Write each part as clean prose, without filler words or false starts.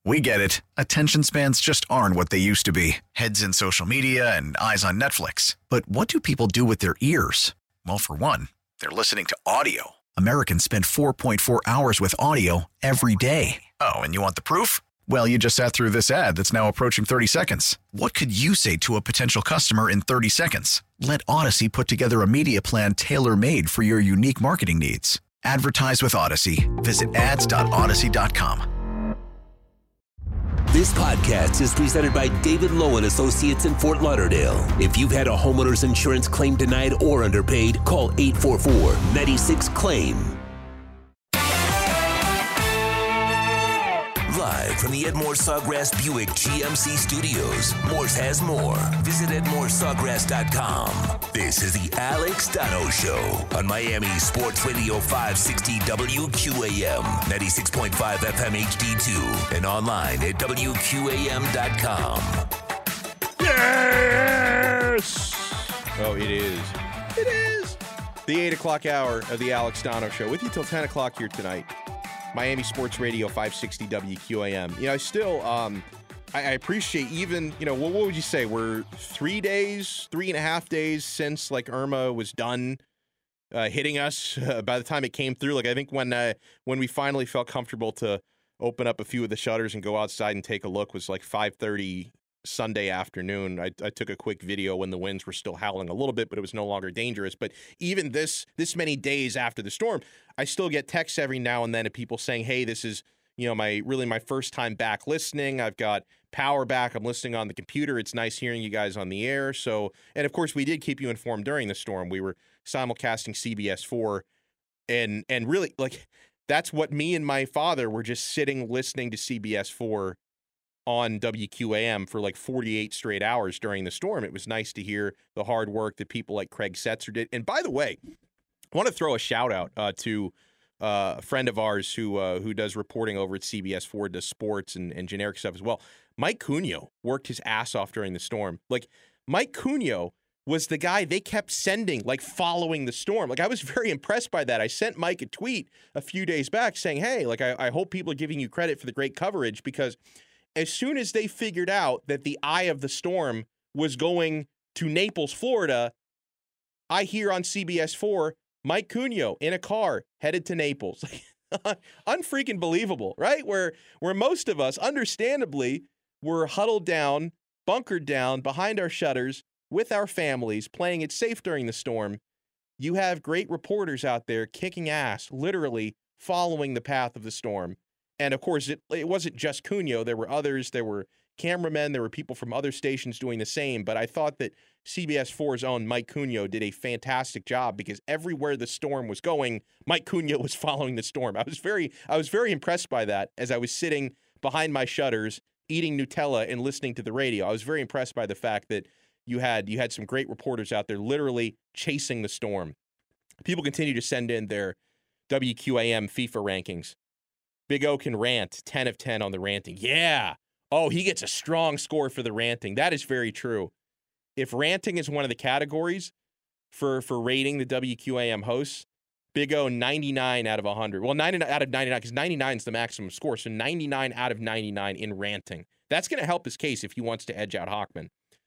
We get it. Attention spans just aren't what they used to be. Heads in social media and eyes on Netflix. But what do people do with their ears? Well, for one, they're listening to audio. Americans spend 4.4 hours with audio every day. Oh, and you want the proof? Well, you just sat through this ad that's now approaching 30 seconds. What could you say to a potential customer in 30 seconds? Let Odyssey put together a media plan tailor-made for your unique marketing needs. Advertise with Odyssey. Visit ads.odyssey.com. This podcast is presented by David Lowe and Associates in Fort Lauderdale. If you've had a homeowner's insurance claim denied or underpaid, call 844-96-CLAIM. Live from the Edmore Sawgrass Buick GMC Studios, Morse has more. Visit EdmoreSawgrass.com. This is the Alex Donno Show on Miami Sports Radio 560 WQAM, 96.5 FM HD2, and online at WQAM.com. Yes! Oh, it is. It is. The 8 o'clock hour of the Alex Donno Show. With you till 10 o'clock here tonight. Miami Sports Radio 560 WQAM. You know, I still, I appreciate even, you know, what would you say? We're 3.5 days since, like, Irma was done hitting us by the time it came through. Like, I think when we finally felt comfortable to open up a few of the shutters and go outside and take a look was like 5:30 Sunday afternoon. I took a quick video when the winds were still howling a little bit, but it was no longer dangerous. But even this many days after the storm, I still get texts every now and then of people saying, hey, this is, you know, my first time back listening. I've got power back. I'm listening on the computer. It's nice hearing you guys on the air. So, and of course, we did keep you informed during the storm. We were simulcasting CBS 4 and really, like, that's what me and my father were just sitting listening to CBS 4 on WQAM for like 48 straight hours during the storm. It was nice to hear the hard work that people like Craig Setzer did. And by the way, I want to throw a shout out to a friend of ours who does reporting over at CBS 4, does sports and generic stuff as well. Mike Cunio worked his ass off during the storm. Like, Mike Cunio was the guy they kept sending, like, following the storm. Like, I was very impressed by that. I sent Mike a tweet a few days back saying, hey, like, I hope people are giving you credit for the great coverage, because as soon as they figured out that the eye of the storm was going to Naples, Florida, I hear on CBS 4, Mike Cunio in a car headed to Naples. Unfreaking believable, right? Where most of us, understandably, were huddled down, bunkered down behind our shutters with our families, playing it safe during the storm. You have great reporters out there kicking ass, literally following the path of the storm. And, of course, it wasn't just Cunio. There were others. There were cameramen. There were people from other stations doing the same. But I thought that CBS 4's own Mike Cunio did a fantastic job, because everywhere the storm was going, Mike Cunio was following the storm. I was very impressed by that as I was sitting behind my shutters, eating Nutella and listening to the radio. I was very impressed by the fact that you had some great reporters out there literally chasing the storm. People continue to send in their WQAM FIFA rankings. Big O can rant, 10 of 10 on the ranting. Yeah. Oh, he gets a strong score for the ranting. That is very true. If ranting is one of the categories for rating the WQAM hosts, Big O 99 out of 100. Well, 99 out of 99, because 99 is the maximum score. So 99 out of 99 in ranting. That's going to help his case if he wants to edge out Hockman.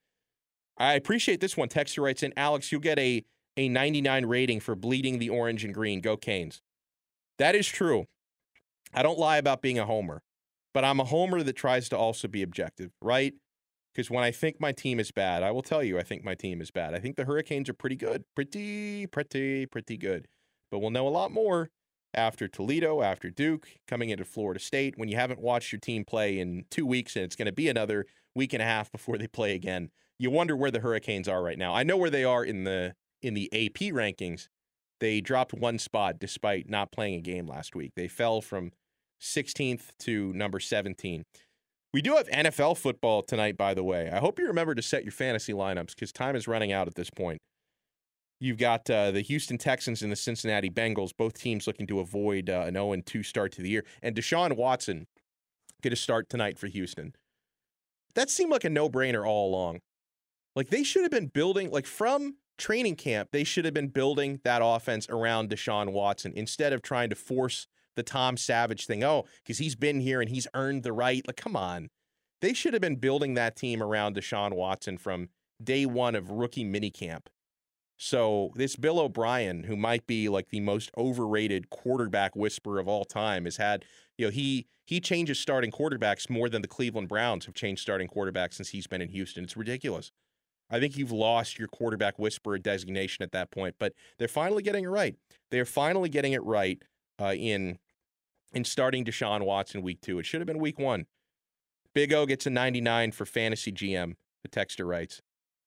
I appreciate this one. Texter writes in, Alex, you'll get a 99 rating for bleeding the orange and green. Go Canes. That is true. I don't lie about being a homer, but I'm a homer that tries to also be objective, right? Because when I think my team is bad, I will tell you I think my team is bad. I think the Hurricanes are pretty good. Pretty good. But we'll know a lot more after Toledo, after Duke, coming into Florida State, when you haven't watched your team play in 2 weeks, and it's going to be another week and a half before they play again. You wonder where the Hurricanes are right now. I know where they are in the AP rankings. They dropped one spot despite not playing a game last week. They fell from 16th to number 17. We do have NFL football tonight, by the way. I hope you remember to set your fantasy lineups, because time is running out at this point. You've got the Houston Texans and the Cincinnati Bengals, both teams looking to avoid an 0-2 start to the year. And Deshaun Watson get a start tonight for Houston. That seemed like a no-brainer all along. Like, they should have been building, like, from training camp, they should have been building that offense around Deshaun Watson instead of trying to force the Tom Savage thing. Oh, because he's been here and he's earned the right. Like, come on. They should have been building that team around Deshaun Watson from day one of rookie minicamp. So this Bill O'Brien, who might be like the most overrated quarterback whisperer of all time, has had, he changes starting quarterbacks more than the Cleveland Browns have changed starting quarterbacks since he's been in Houston. It's ridiculous. I think you've lost your quarterback whisperer designation at that point, but they're finally getting it right. They're finally getting it right in starting Deshaun Watson week 2. It should have been week 1. Big O gets a 99 for fantasy GM, the texter writes.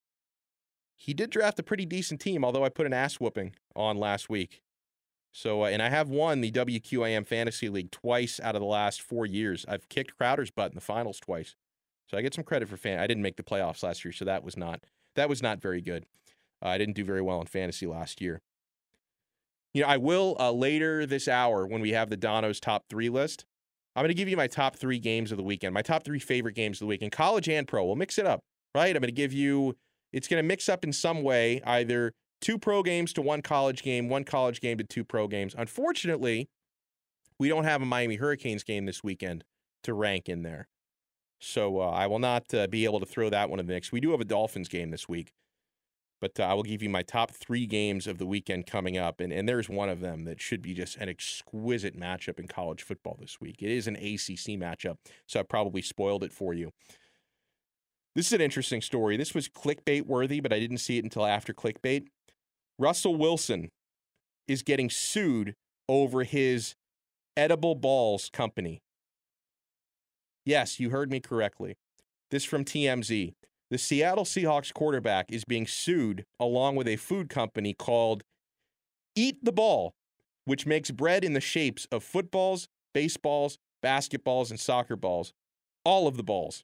He did draft a pretty decent team, although I put an ass whooping on last week. So, and I have won the WQAM Fantasy League twice out of the last 4 years. I've kicked Crowder's butt in the finals twice. So I get some credit for I didn't make the playoffs last year, so that was not very good. I didn't do very well in fantasy last year. I will later this hour when we have the Dono's top 3 list, I'm going to give you my top 3 games of the weekend, my top 3 favorite games of the weekend, college and pro. We'll mix it up, right? I'm going to give you, it's going to mix up in some way, either 2 pro games to 1 college game, 1 college game to 2 pro games. Unfortunately, we don't have a Miami Hurricanes game this weekend to rank in there. So I will not be able to throw that one in the mix. We do have a Dolphins game this week, but I will give you my top 3 games of the weekend coming up, and there's one of them that should be just an exquisite matchup in college football this week. It is an ACC matchup, so I probably spoiled it for you. This is an interesting story. This was clickbait worthy, but I didn't see it until after clickbait. Russell Wilson is getting sued over his edible balls company. Yes, you heard me correctly. This from TMZ. The Seattle Seahawks quarterback is being sued along with a food company called Eat the Ball, which makes bread in the shapes of footballs, baseballs, basketballs, and soccer balls. All of the balls.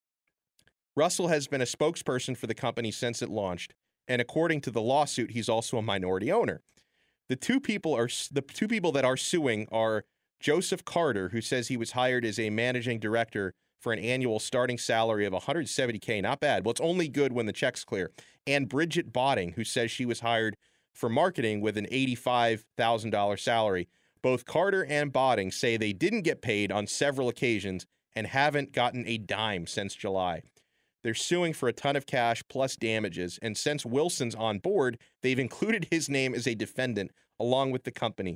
Russell has been a spokesperson for the company since it launched, and according to the lawsuit, he's also a minority owner. The two people that are suing are Joseph Carter, who says he was hired as a managing director for an annual starting salary of $170K. Not bad. Well, it's only good when the check's clear. And Bridget Botting, who says she was hired for marketing with an $85,000 salary. Both Carter and Botting say they didn't get paid on several occasions and haven't gotten a dime since July. They're suing for a ton of cash plus damages, and since Wilson's on board, they've included his name as a defendant along with the company.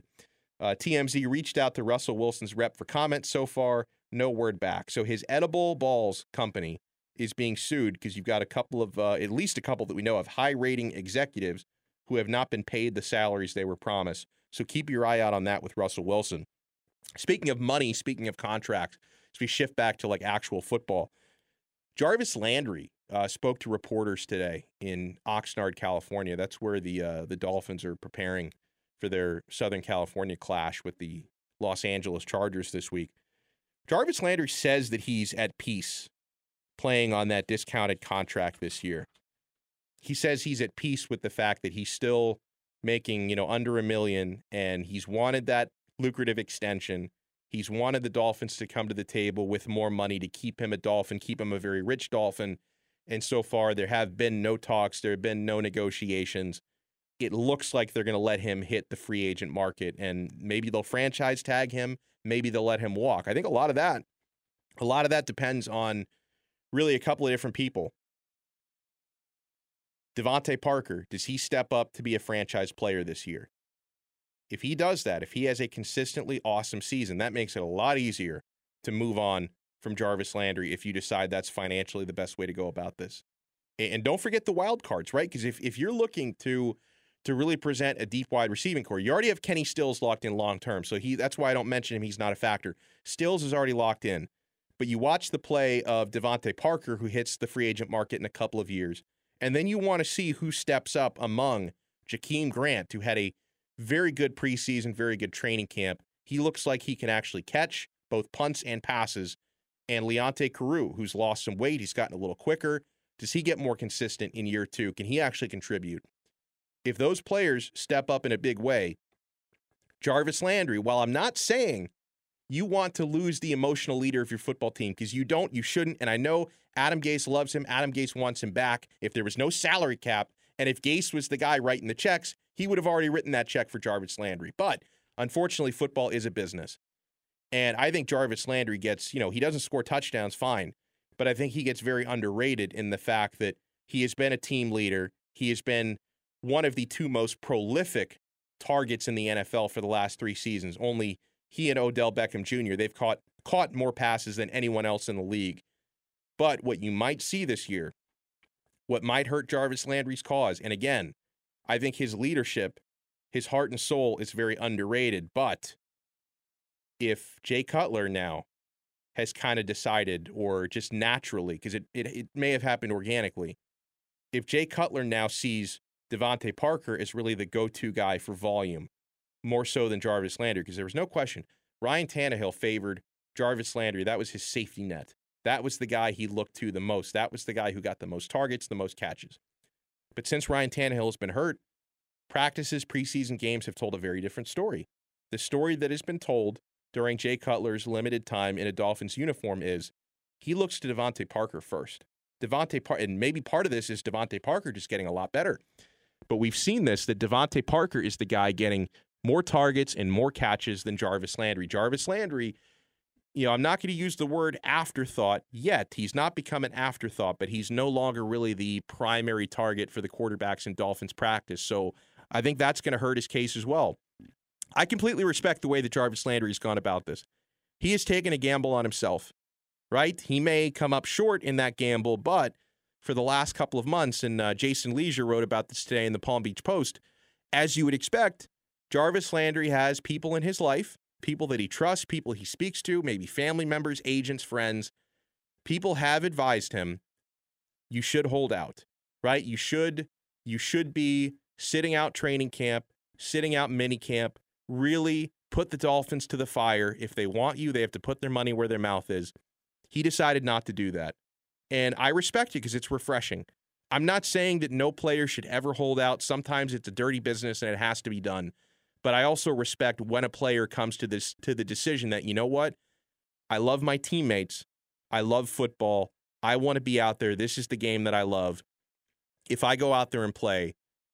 TMZ reached out to Russell Wilson's rep for comment. So far, no word back. So his edible balls company is being sued because you've got a couple of, at least a couple that we know of, high-rating executives who have not been paid the salaries they were promised. So keep your eye out on that with Russell Wilson. Speaking of money, speaking of contracts, as we shift back to like actual football, Jarvis Landry spoke to reporters today in Oxnard, California. That's where the Dolphins are preparing for their Southern California clash with the Los Angeles Chargers this week. Jarvis Landry says that he's at peace playing on that discounted contract this year. He says he's at peace with the fact that he's still making, under $1 million, and he's wanted that lucrative extension. He's wanted the Dolphins to come to the table with more money to keep him a Dolphin, keep him a very rich Dolphin. And so far, there have been no talks. There have been no negotiations. It looks like they're going to let him hit the free agent market, and maybe they'll franchise tag him. Maybe they'll let him walk. I think a lot of that depends on really a couple of different people. Devontae Parker, does he step up to be a franchise player this year? If he does that, if he has a consistently awesome season, that makes it a lot easier to move on from Jarvis Landry if you decide that's financially the best way to go about this. And don't forget the wild cards, right? Because if you're looking to really present a deep wide receiving core, you already have Kenny Stills locked in long term. So that's why I don't mention him. He's not a factor. Stills is already locked in. But you watch the play of Devontae Parker, who hits the free agent market in a couple of years. And then you want to see who steps up among Jakeem Grant, who had a very good preseason, very good training camp. He looks like he can actually catch both punts and passes. And Leonte Carew, who's lost some weight, he's gotten a little quicker. Does he get more consistent in year 2? Can he actually contribute? If those players step up in a big way, Jarvis Landry, while I'm not saying you want to lose the emotional leader of your football team, because you don't, you shouldn't, and I know Adam Gase loves him, Adam Gase wants him back. If there was no salary cap, and if Gase was the guy writing the checks, he would have already written that check for Jarvis Landry. But Unfortunately, football is a business. And I think Jarvis Landry gets, he doesn't score touchdowns, fine. But I think he gets very underrated in the fact that he has been a team leader. He has been one of the two most prolific targets in the NFL for the last 3 seasons. Only he and Odell Beckham Jr., they've caught more passes than anyone else in the league. But what you might see this year, what might hurt Jarvis Landry's cause, and again, I think his leadership, his heart and soul is very underrated. But if Jay Cutler now has kind of decided, or just naturally, because it may have happened organically, if Jay Cutler now sees Devontae Parker as really the go-to guy for volume, more so than Jarvis Landry, because there was no question, Ryan Tannehill favored Jarvis Landry. That was his safety net. That was the guy he looked to the most. That was the guy who got the most targets, the most catches. But since Ryan Tannehill has been hurt, practices, preseason games have told a very different story. The story that has been told during Jay Cutler's limited time in a Dolphins uniform is he looks to Devontae Parker first. And maybe part of this is Devontae Parker just getting a lot better. But we've seen this, that Devontae Parker is the guy getting more targets and more catches than Jarvis Landry. Jarvis Landry, I'm not going to use the word afterthought yet. He's not become an afterthought, but he's no longer really the primary target for the quarterbacks in Dolphins practice. So I think that's going to hurt his case as well. I completely respect the way that Jarvis Landry has gone about this. He has taken a gamble on himself, right? He may come up short in that gamble, but for the last couple of months, and Jason Leisure wrote about this today in the Palm Beach Post, as you would expect, Jarvis Landry has people in his life, people that he trusts, people he speaks to, maybe family members, agents, friends. People have advised him, you should hold out, right? You should be sitting out training camp, sitting out mini camp, really put the Dolphins to the fire. If they want you, they have to put their money where their mouth is. He decided not to do that. And I respect it because it's refreshing. I'm not saying that no player should ever hold out. Sometimes it's a dirty business and it has to be done. But I also respect when a player comes to the decision that, you know what? I love my teammates. I love football. I want to be out there. This is the game that I love. If I go out there and play,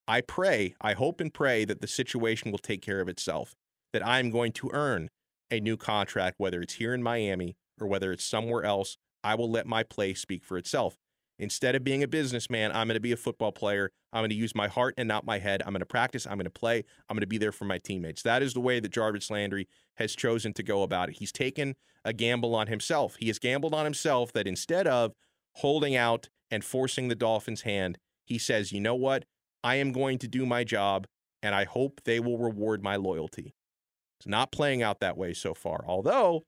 I hope and pray that the situation will take care of itself, that I'm going to earn a new contract, whether it's here in Miami or whether it's somewhere else. I will let my play speak for itself. Instead of being a businessman, I'm going to be a football player. I'm going to use my heart and not my head. I'm going to practice. I'm going to play. I'm going to be there for my teammates. That is the way that Jarvis Landry has chosen to go about it. He's taken a gamble on himself. He has gambled on himself that instead of holding out and forcing the Dolphins' hand, he says, you know what? I am going to do my job, and I hope they will reward my loyalty. It's not playing out that way so far. Although,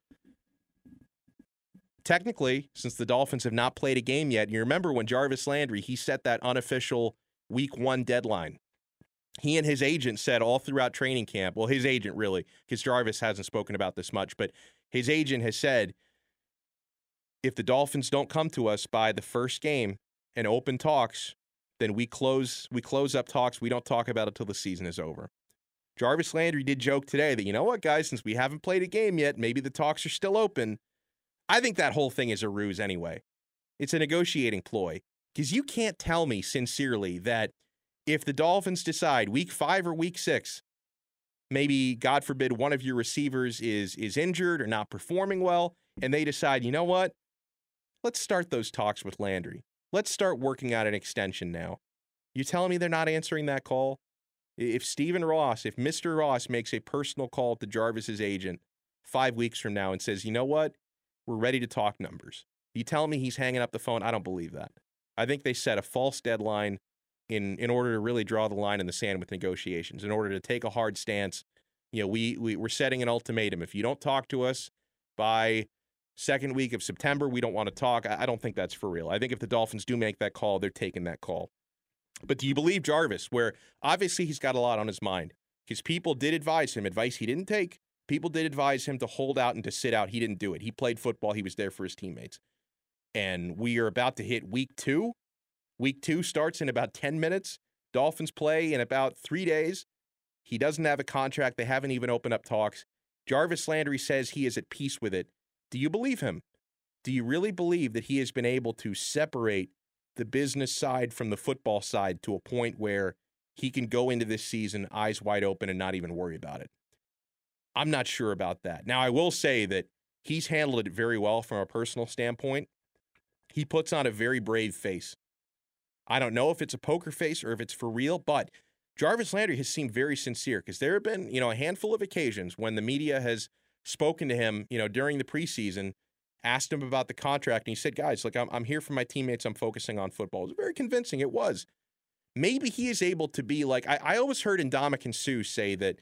technically, since the Dolphins have not played a game yet, you remember when Jarvis Landry, he set that unofficial week 1 deadline. He and his agent said all throughout training camp, well, his agent really, because Jarvis hasn't spoken about this much, but his agent has said, if the Dolphins don't come to us by the first game and open talks, then we close up talks. We don't talk about it till the season is over. Jarvis Landry did joke today that, you know what, guys, since we haven't played a game yet, maybe the talks are still open. I think that whole thing is a ruse anyway. It's a negotiating ploy, because you can't tell me sincerely that if the Dolphins decide week 5 or week 6, maybe, God forbid, one of your receivers is injured or not performing well, and they decide, you know what, let's start those talks with Landry. Let's start working out an extension now. You telling me they're not answering that call? If Mr. Ross makes a personal call to Jarvis's agent 5 weeks from now and says, you know what, we're ready to talk numbers. You telling me he's hanging up the phone? I don't believe that. I think they set a false deadline in order to really draw the line in the sand with negotiations, in order to take a hard stance. We're setting an ultimatum. If you don't talk to us by second week of September, we don't want to talk. I don't think that's for real. I think if the Dolphins do make that call, they're taking that call. But do you believe Jarvis, where obviously he's got a lot on his mind, because people did advise him, advice he didn't take. People did advise him to hold out and to sit out. He didn't do it. He played football. He was there for his teammates. And we are about to hit week 2. Week 2 starts in about 10 minutes. Dolphins play in about 3 days. He doesn't have a contract. They haven't even opened up talks. Jarvis Landry says he is at peace with it. Do you believe him? Do you really believe that he has been able to separate the business side from the football side to a point where he can go into this season eyes wide open and not even worry about it? I'm not sure about that. Now, I will say that he's handled it very well from a personal standpoint. He puts on a very brave face. I don't know if it's a poker face or if it's for real, but Jarvis Landry has seemed very sincere because there have been, a handful of occasions when the media has spoken to him, during the preseason, asked him about the contract, and he said, guys, like, I'm here for my teammates. I'm focusing on football. It was very convincing. It was. Maybe he is able to be like, I always heard Ndamukong Suh say that,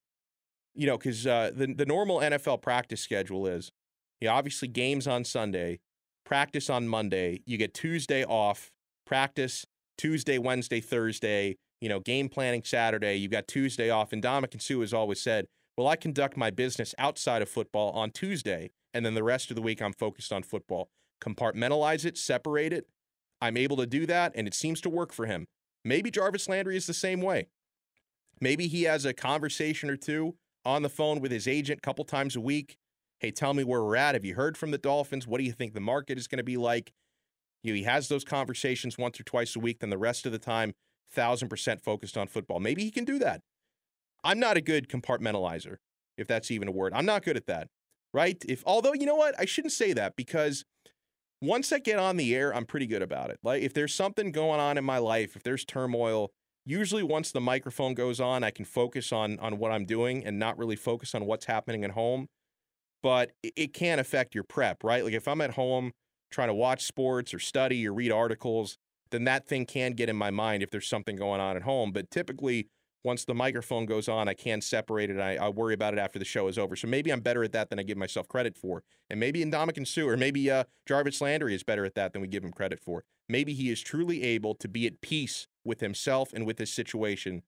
because the normal NFL practice schedule is, obviously games on Sunday, practice on Monday, you get Tuesday off, practice Tuesday, Wednesday, Thursday, game planning Saturday, you got Tuesday off. And Ndamukong Suh has always said, well, I conduct my business outside of football on Tuesday, and then the rest of the week I'm focused on football. Compartmentalize it, separate it. I'm able to do that, and it seems to work for him. Maybe Jarvis Landry is the same way. Maybe he has a conversation or two on the phone with his agent a couple times a week. Hey, tell me where we're at. Have you heard from the Dolphins? What do you think the market is going to be like? He has those conversations once or twice a week, then the rest of the time, 1,000% focused on football. Maybe he can do that. I'm not a good compartmentalizer, if that's even a word. I'm not good at that, right? Although, you know what? I shouldn't say that, because once I get on the air, I'm pretty good about it. Like, if there's something going on in my life, if there's turmoil, usually once the microphone goes on, I can focus on what I'm doing and not really focus on what's happening at home. But it can affect your prep, right? Like, if I'm at home trying to watch sports or study or read articles, then that thing can get in my mind if there's something going on at home. But typically, once the microphone goes on, I can separate it. I worry about it after the show is over. So maybe I'm better at that than I give myself credit for. And maybe Ndamukong Suh, or maybe Jarvis Landry is better at that than we give him credit for. Maybe he is truly able to be at peace with himself and with his situation,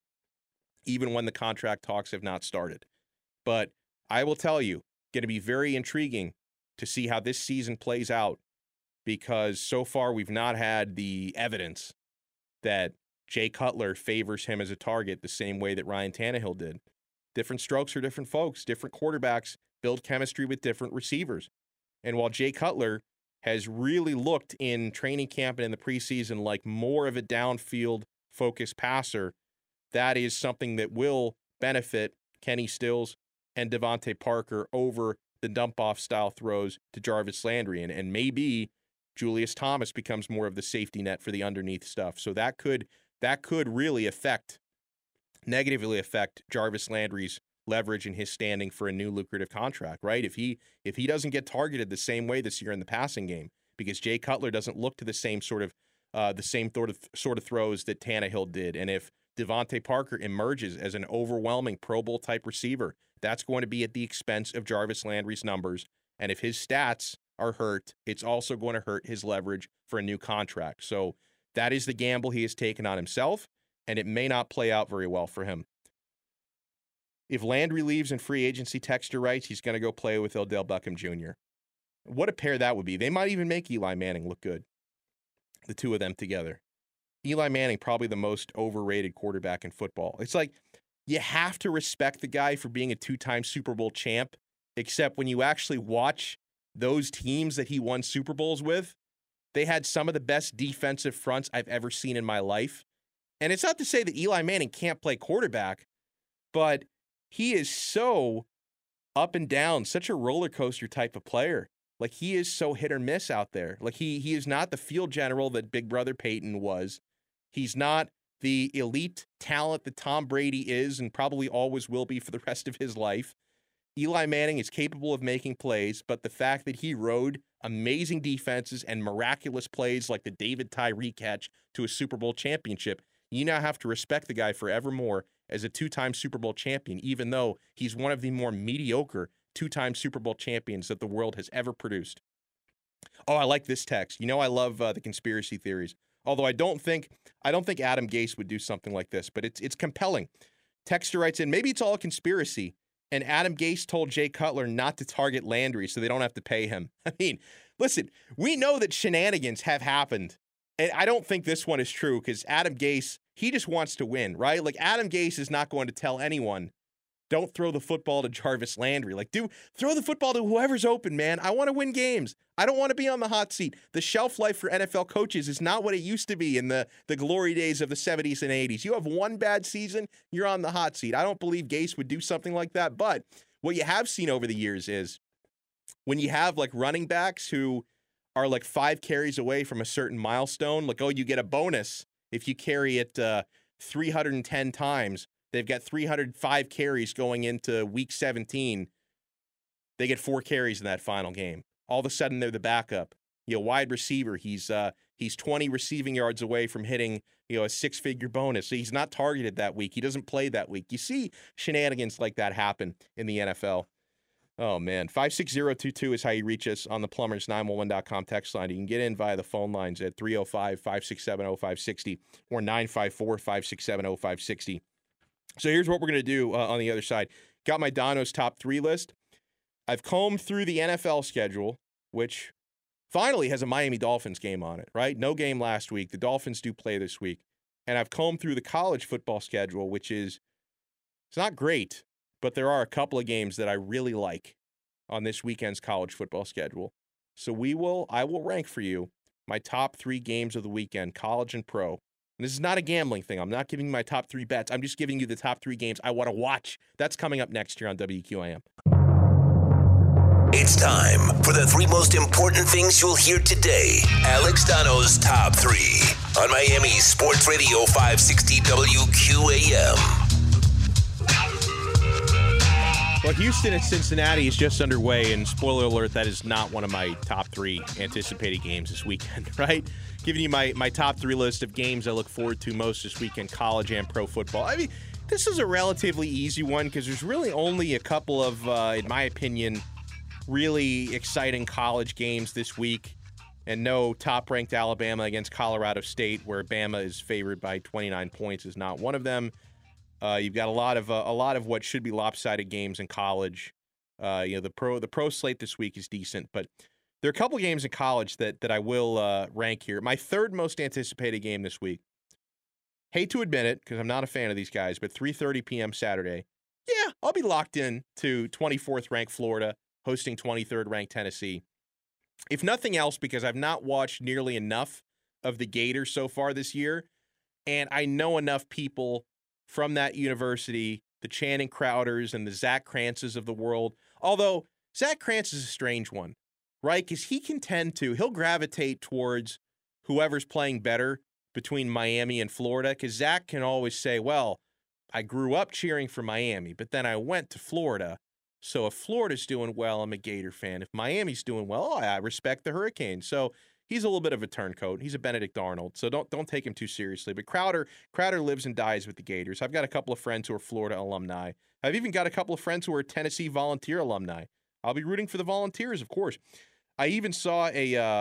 even when the contract talks have not started. But I will tell you, going to be very intriguing to see how this season plays out, because so far we've not had the evidence that Jay Cutler favors him as a target the same way that Ryan Tannehill did. Different strokes for different folks. Different quarterbacks build chemistry with different receivers. And while Jay Cutler has really looked in training camp and in the preseason like more of a downfield focused passer, that is something that will benefit Kenny Stills and Devontae Parker over the dump-off style throws to Jarvis Landry. And maybe Julius Thomas becomes more of the safety net for the underneath stuff. So that could really negatively affect Jarvis Landry's leverage and his standing for a new lucrative contract, right? If he doesn't get targeted the same way this year in the passing game, because Jay Cutler doesn't look to the same sort of throws that Tannehill did, and if Devontae Parker emerges as an overwhelming Pro Bowl type receiver, that's going to be at the expense of Jarvis Landry's numbers. And if his stats are hurt, it's also going to hurt his leverage for a new contract. So that is the gamble he has taken on himself, and it may not play out very well for him. If Landry leaves in free agency, Texter writes, he's going to go play with Odell Beckham Jr. What a pair that would be. They might even make Eli Manning look good, the two of them together. Eli Manning, probably the most overrated quarterback in football. It's like, you have to respect the guy for being a two-time Super Bowl champ, except when you actually watch those teams that he won Super Bowls with, they had some of the best defensive fronts I've ever seen in my life. And it's not to say that Eli Manning can't play quarterback, but he is so up and down, such a roller coaster type of player. Like, he is so hit or miss out there. Like, he is not the field general that Big Brother Peyton was. He's not the elite talent that Tom Brady is and probably always will be for the rest of his life. Eli Manning is capable of making plays, but the fact that he rode amazing defenses and miraculous plays like the David Tyree catch to a Super Bowl championship, you now have to respect the guy forevermore as a two-time Super Bowl champion, even though he's one of the more mediocre two-time Super Bowl champions that the world has ever produced. Oh, I like this text. I love the conspiracy theories. Although I don't think Adam Gase would do something like this, but it's compelling. Texter writes in, maybe it's all a conspiracy, and Adam Gase told Jay Cutler not to target Landry so they don't have to pay him. I mean, listen, we know that shenanigans have happened, and I don't think this one is true because Adam Gase, he just wants to win, right? Like, Adam Gase is not going to tell anyone, don't throw the football to Jarvis Landry. Like, throw the football to whoever's open, man. I want to win games. I don't want to be on the hot seat. The shelf life for NFL coaches is not what it used to be in the glory days of the 70s and 80s. You have one bad season, you're on the hot seat. I don't believe Gase would do something like that, but What you have seen over the years is when you have like running backs who are like 5 carries away from a certain milestone, like, oh, you get a bonus if you carry it 310 times. They've got 305 carries going into week 17. They get 4 carries in that final game. All of a sudden, they're the backup. Wide receiver, he's 20 receiving yards away from hitting, a 6-figure bonus. So he's not targeted that week. He doesn't play that week. You see shenanigans like that happen in the NFL. Oh, man. 56022 is how you reach us on the plumbers911.com text line. You can get in via the phone lines at 305-567-0560 or 954-567-0560. So here's what we're going to do on the other side. Got my Dono's top 3 list. I've combed through the NFL schedule, which finally has a Miami Dolphins game on it, right? No game last week. The Dolphins do play this week. And I've combed through the college football schedule, which is, it's not great, but there are a couple of games that I really like on this weekend's college football schedule. So I will rank for you my top 3 games of the weekend, college and pro. And this is not a gambling thing. I'm not giving you my top 3 bets. I'm just giving you the top 3 games I want to watch. That's coming up next year on WQAM. It's time for the 3 most important things you'll hear today. Alex Dono's top 3 on Miami Sports Radio 560 WQAM. Well, Houston and Cincinnati is just underway, and spoiler alert, that is not one of my top 3 anticipated games this weekend, right? Giving you my top 3 list of games I look forward to most this weekend, college and pro football. I mean, this is a relatively easy one because there's really only a couple of, in my opinion, really exciting college games this week, and no top-ranked Alabama against Colorado State, where Bama is favored by 29 points, is not one of them. You've got a lot of what should be lopsided games in college. The pro slate this week is decent, but there are a couple games in college that I will rank here. My 3rd most anticipated game this week. Hate to admit it because I'm not a fan of these guys, but 3:30 p.m. Saturday. Yeah, I'll be locked in to 24th ranked Florida hosting 23rd ranked Tennessee. If nothing else, because I've not watched nearly enough of the Gators so far this year, and I know enough people from that university, the Channing Crowders and the Zach Krantzes of the world. Although Zach Krantz is a strange one, right? Because he'll gravitate towards whoever's playing better between Miami and Florida. Because Zach can always say, well, I grew up cheering for Miami, but then I went to Florida. So if Florida's doing well, I'm a Gator fan. If Miami's doing well, I respect the Hurricanes. So he's a little bit of a turncoat. He's a Benedict Arnold, so don't take him too seriously. But Crowder lives and dies with the Gators. I've got a couple of friends who are Florida alumni. I've even got a couple of friends who are Tennessee Volunteer alumni. I'll be rooting for the Volunteers, of course. I even saw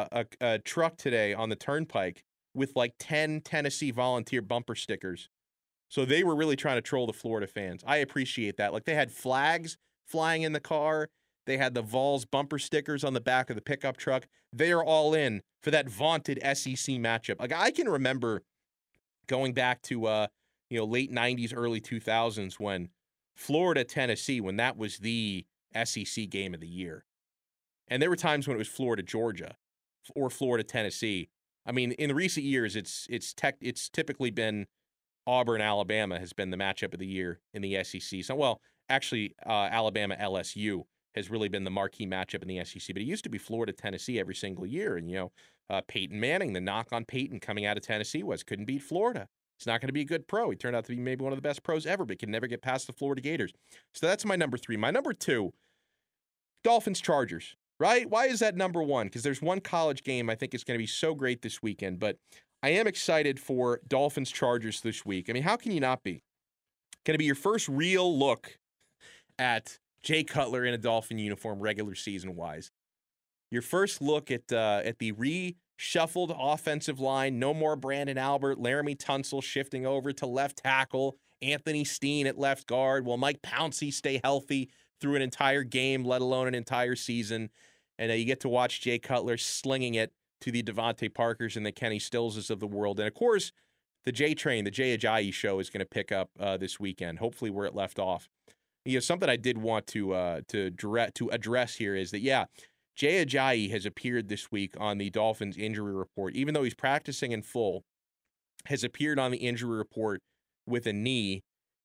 a truck today on the turnpike with like 10 Tennessee Volunteer bumper stickers. So they were really trying to troll the Florida fans. I appreciate that. Like, they had flags flying in the car. They had the Vols bumper stickers on the back of the pickup truck. They are all in for that vaunted SEC matchup. Like, I can remember going back to late 90s, early 2000s when Florida, Tennessee, when that was the SEC game of the year. And there were times when it was Florida, Georgia or Florida, Tennessee. I mean, in the recent years, it's typically been Auburn, Alabama has been the matchup of the year in the SEC. So, well, actually, Alabama, LSU has really been the marquee matchup in the SEC. But it used to be Florida, Tennessee every single year. And, Peyton Manning, the knock on Peyton coming out of Tennessee was couldn't beat Florida. He's not going to be a good pro. He turned out to be maybe one of the best pros ever, but can never get past the Florida Gators. So that's my number 3. My number 2, Dolphins-Chargers, right? Why is that number 1? Because there's one college game I think is going to be so great this weekend, but I am excited for Dolphins-Chargers this week. I mean, how can you not be? Going to be your first real look at Jay Cutler in a Dolphin uniform regular season-wise. Your first look at the reshuffled offensive line. No more Brandon Albert. Laramie Tunsil shifting over to left tackle. Anthony Steen at left guard. Will Mike Pouncey stay healthy through an entire game, let alone an entire season? And you get to watch Jay Cutler slinging it to the Devontae Parkers and the Kenny Stillses of the world. And, of course, the J Train, the Jay Ajayi show is going to pick up this weekend, hopefully where it left off. Something I did want to address here is that, Jay Ajayi has appeared this week on the Dolphins injury report, even though he's practicing in full, has appeared on the injury report with a knee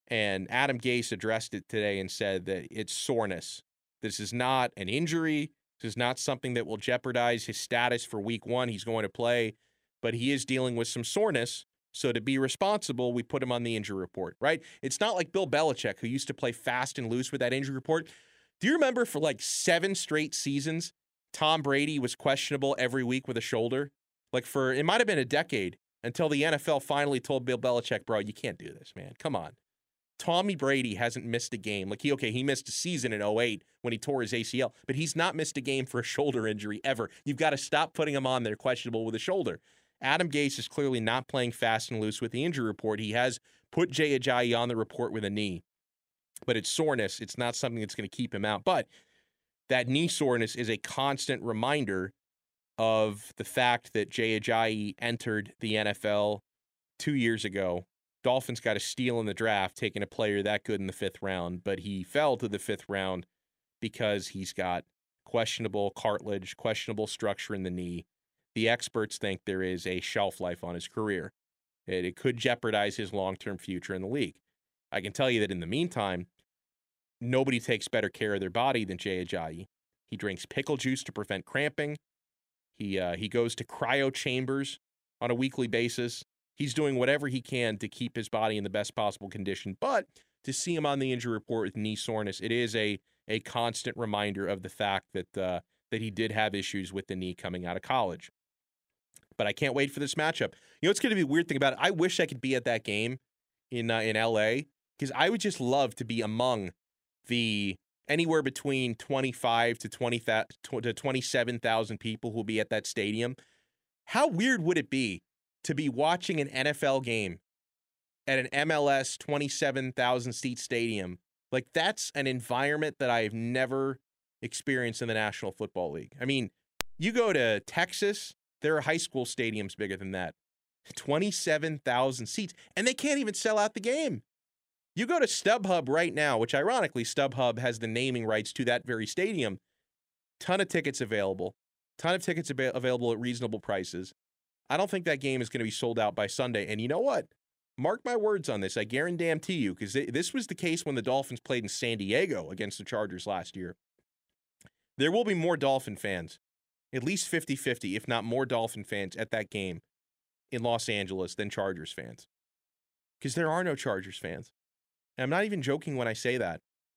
And Adam Gase addressed it today and said that it's soreness. This is not an injury. This is not something that will jeopardize his status for week 1. He's going to play, but he is dealing with some soreness. So to be responsible, we put him on the injury report, right? It's not like Bill Belichick, who used to play fast and loose with that injury report. Do you remember for like 7 straight seasons, Tom Brady was questionable every week with a shoulder? Like it might have been a decade until the NFL finally told Bill Belichick, bro, you can't do this, man. Come on. Tommy Brady hasn't missed a game. Like he missed a season in 2008 when he tore his ACL, but he's not missed a game for a shoulder injury ever. You've got to stop putting him on there questionable with a shoulder. Adam Gase is clearly not playing fast and loose with the injury report. He has put Jay Ajayi on the report with a knee, but it's soreness. It's not something that's going to keep him out. But that knee soreness is a constant reminder of the fact that Jay Ajayi entered the NFL 2 years ago. Dolphins got a steal in the draft, taking a player that good in the 5th round, but he fell to the 5th round because he's got questionable cartilage, questionable structure in the knee. The experts think there is a shelf life on his career. It could jeopardize his long-term future in the league. I can tell you that in the meantime, nobody takes better care of their body than Jay Ajayi. He drinks pickle juice to prevent cramping. He goes to cryo chambers on a weekly basis. He's doing whatever he can to keep his body in the best possible condition. But to see him on the injury report with knee soreness, it is a constant reminder of the fact that he did have issues with the knee coming out of college. But I can't wait for this matchup. You know, it's going to be a weird thing about it. I wish I could be at that game in L.A. because I would just love to be among the anywhere between 25 to 27,000 people who will be at that stadium. How weird would it be to be watching an NFL game at an MLS 27,000-seat stadium? Like, that's an environment that I've never experienced in the National Football League. I mean, you go to Texas, there are high school stadiums bigger than that. 27,000 seats, and they can't even sell out the game. You go to StubHub right now, which ironically, StubHub has the naming rights to that very stadium. Ton of tickets available. Available at reasonable prices. I don't think that game is going to be sold out by Sunday. And you know what? Mark my words on this. I guarantee you, because this was the case when the Dolphins played in San Diego against the Chargers last year. There will be more Dolphin fans, at least 50-50, if not more Dolphin fans at that game in Los Angeles than Chargers fans. Because there are no Chargers fans. And I'm not even joking when I say that.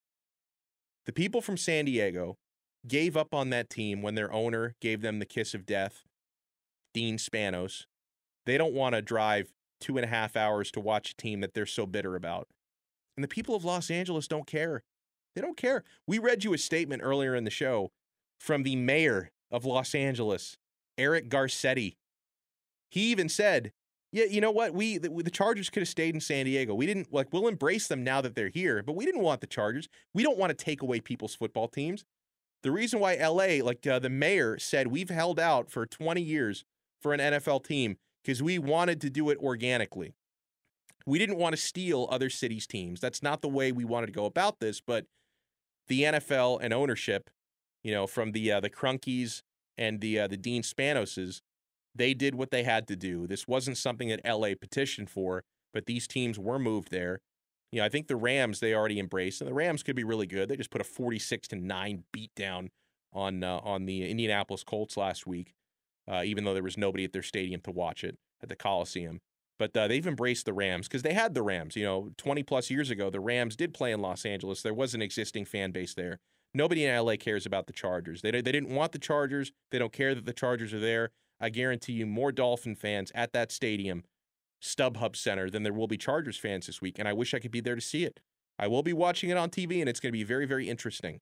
The people from San Diego gave up on that team when their owner gave them the kiss of death, Dean Spanos. They don't want to drive 2.5 hours to watch a team that they're so bitter about. And the people of Los Angeles don't care. They don't care. We read you a statement earlier in the show from the mayor of Los Angeles, Eric Garcetti. He even said, yeah, you know what? The Chargers could have stayed in San Diego. We didn't, we'll embrace them now that they're here, but we didn't want the Chargers. We don't want to take away people's football teams. The reason why LA, the mayor said, we've held out for 20 years for an NFL team because we wanted to do it organically. We didn't want to steal other cities' teams. That's not the way we wanted to go about this, but the NFL and ownership, from the Crunkies and the Dean Spanoses, they did what they had to do. This wasn't something that LA petitioned for, but these teams were moved there. I think the Rams, they already embraced, and the Rams could be really good. They just put a 46-9 beatdown on the Indianapolis Colts last week, even though there was nobody at their stadium to watch it at the Coliseum. But they've embraced the Rams because they had the Rams. 20-plus years ago, the Rams did play in Los Angeles. There was an existing fan base there. Nobody in LA cares about the Chargers. They didn't want the Chargers. They don't care that the Chargers are there. I guarantee you more Dolphin fans at that stadium, StubHub Center, than there will be Chargers fans this week, and I wish I could be there to see it. I will be watching it on TV, and it's going to be very, very interesting.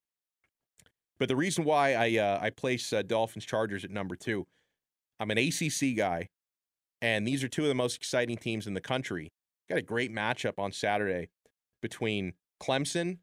But the reason why I place Dolphins-Chargers at number 2, I'm an ACC guy, and these are two of the most exciting teams in the country. Got a great matchup on Saturday between Clemson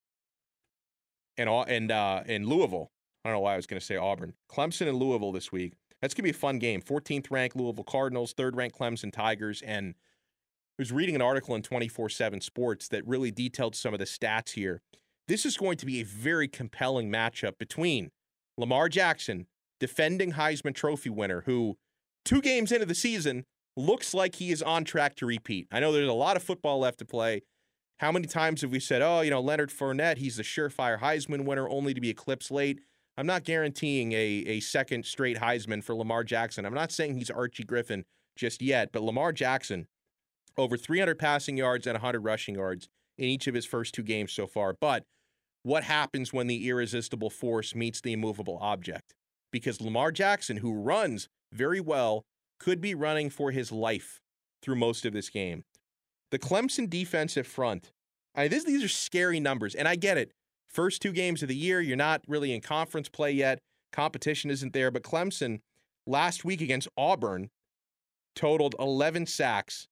and Louisville. I don't know why I was going to say Auburn. Clemson and Louisville this week. That's going to be a fun game. 14th-ranked Louisville Cardinals, 3rd-ranked Clemson Tigers, and I was reading an article in 24/7 Sports that really detailed some of the stats here. This is going to be a very compelling matchup between Lamar Jackson, defending Heisman Trophy winner, who 2 games into the season looks like he is on track to repeat. I know there's a lot of football left to play. How many times have we said, oh, Leonard Fournette, he's the surefire Heisman winner, only to be eclipsed late? I'm not guaranteeing a second straight Heisman for Lamar Jackson. I'm not saying he's Archie Griffin just yet, but Lamar Jackson, over 300 passing yards and 100 rushing yards in each of his first 2 games so far. But what happens when the irresistible force meets the immovable object? Because Lamar Jackson, who runs very well, could be running for his life through most of this game. The Clemson defensive front, these are scary numbers, and I get it. First 2 games of the year, you're not really in conference play yet. Competition isn't there, but Clemson last week against Auburn totaled 11 sacks,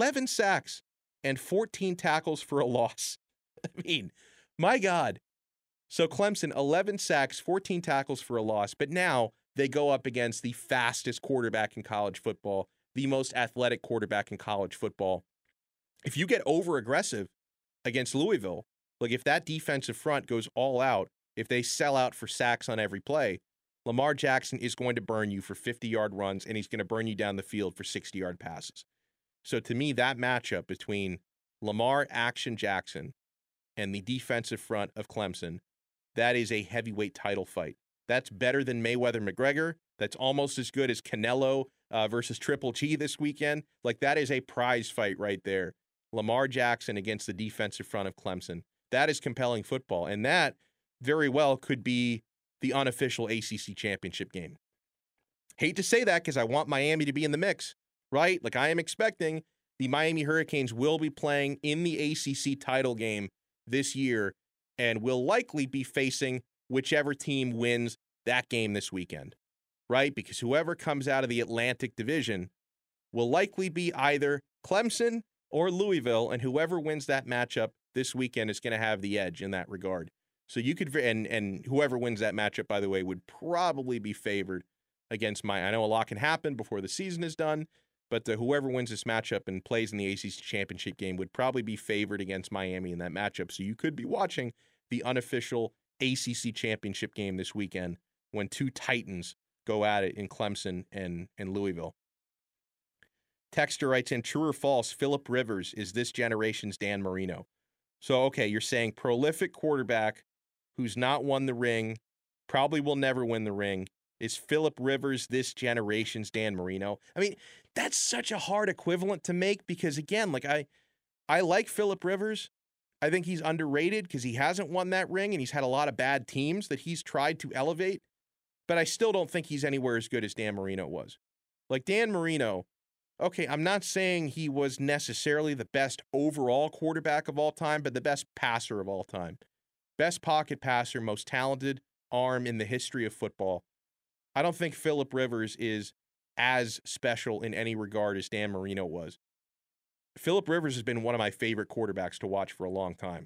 and 14 tackles for a loss. I mean, my God. So Clemson, 11 sacks, 14 tackles for a loss, but now they go up against the fastest quarterback in college football, the most athletic quarterback in college football. If you get over-aggressive against Louisville, like if that defensive front goes all out, if they sell out for sacks on every play, Lamar Jackson is going to burn you for 50-yard runs, and he's going to burn you down the field for 60-yard passes. So to me, that matchup between Lamar Action Jackson and the defensive front of Clemson, that is a heavyweight title fight. That's better than Mayweather-McGregor. That's almost as good as Canelo versus Triple G this weekend. Like, that is a prize fight right there. Lamar Jackson against the defensive front of Clemson. That is compelling football, and that very well could be the unofficial ACC championship game. Hate to say that because I want Miami to be in the mix, right? Like, I am expecting the Miami Hurricanes will be playing in the ACC title game this year and will likely be facing whichever team wins that game this weekend, right? Because whoever comes out of the Atlantic Division will likely be either Clemson or Louisville, and whoever wins that matchup this weekend is going to have the edge in that regard. So you could, and whoever wins that matchup, by the way, would probably be favored against I know a lot can happen before the season is done, but whoever wins this matchup and plays in the ACC championship game would probably be favored against Miami in that matchup. So you could be watching the unofficial ACC championship game this weekend when 2 Titans go at it in Clemson and Louisville. Texter writes in, true or false, Phillip Rivers is this generation's Dan Marino. So, okay, you're saying prolific quarterback who's not won the ring, probably will never win the ring. Is Phillip Rivers this generation's Dan Marino? I mean, that's such a hard equivalent to make because, again, like I like Phillip Rivers. I think he's underrated because he hasn't won that ring and he's had a lot of bad teams that he's tried to elevate. But I still don't think he's anywhere as good as Dan Marino was. Like Dan Marino, okay, I'm not saying he was necessarily the best overall quarterback of all time, but the best passer of all time. Best pocket passer, most talented arm in the history of football. I don't think Phillip Rivers is as special in any regard as Dan Marino was. Phillip Rivers has been one of my favorite quarterbacks to watch for a long time.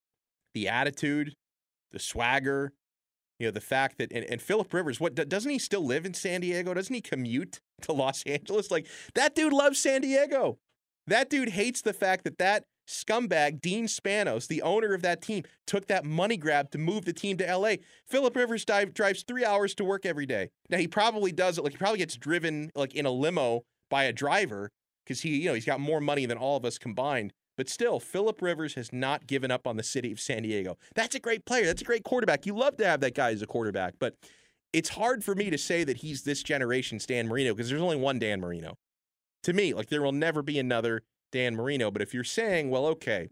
The attitude, the swagger, the fact that, and Phillip Rivers, doesn't he still live in San Diego? Doesn't he commute to Los Angeles? Like, that dude loves San Diego. That dude hates the fact that scumbag, Dean Spanos, the owner of that team, took that money grab to move the team to LA. Phillip Rivers drives 3 hours to work every day. Now, he probably does it, he probably gets driven, in a limo by a driver because he's got more money than all of us combined. But still, Phillip Rivers has not given up on the city of San Diego. That's a great player. That's a great quarterback. You love to have that guy as a quarterback. But it's hard for me to say that he's this generation's Dan Marino because there's only one Dan Marino. To me, there will never be another Dan Marino. But if you're saying, well, okay,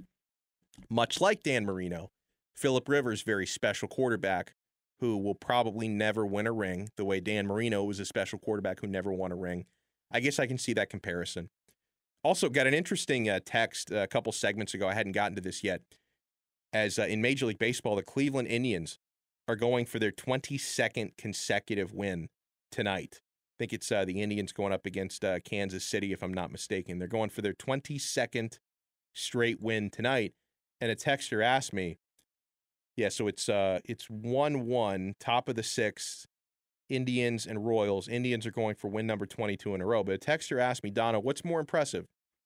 much like Dan Marino, Phillip Rivers, very special quarterback who will probably never win a ring, the way Dan Marino was a special quarterback who never won a ring. I guess I can see that comparison. Also, got an interesting text a couple segments ago. I hadn't gotten to this yet. As in Major League Baseball, the Cleveland Indians are going for their 22nd consecutive win tonight. I think it's the Indians going up against Kansas City, if I'm not mistaken. They're going for their 22nd straight win tonight. And a texter asked me, so it's 1-1, top of the 6th, Indians and Royals. Indians are going for win number 22 in a row. But a texter asked me, Dono, what's more impressive?